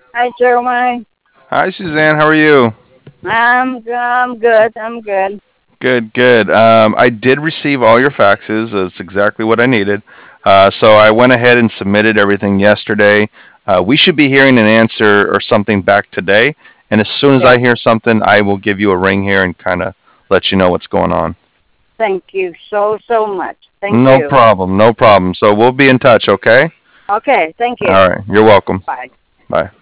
Hi, Jeremiah. Hi, Suzanne. How are you? I'm good. I'm good. Good, good. I did receive all your faxes. That's exactly what I needed. So I went ahead and submitted everything yesterday. We should be hearing an answer or something back today. And as soon as I Yeah. hear something, I will give you a ring here and kind of let you know what's going on. Thank you so much. Thank No you. problem. No problem. So we'll be in touch, okay? Okay. Thank you. All right. You're welcome. Bye. Bye.